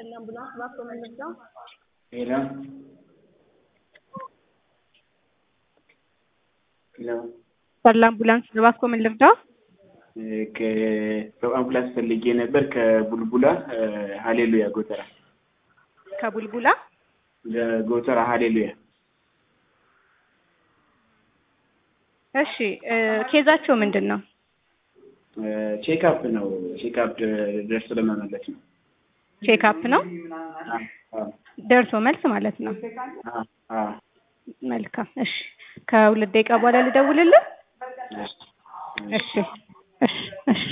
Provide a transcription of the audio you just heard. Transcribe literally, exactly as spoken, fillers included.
ambulance va con el doctor. Hello. Hello. Per l'ambulance va con el doctor. ከሰው አምቡላንስ ፈልጌ ነበር ከቡልቡላ ሃሌሉያ ጎተራ ከቡልቡላ ጎተራ ሃሌሉያ። እሺ ኬዛቸው ምንድነው? ቼክ አፕ ነው። ቼክ አፕ ደርሶ ለመመለስ ነው። ቼክ አፕ ነው? አዎ ደርሶ መልስ ማለት ነው። አዎ አዎ መልካም። እሺ ከሁለት ደቂቃ በኋላ ልደውልልህ። እሺ እሺ እሺ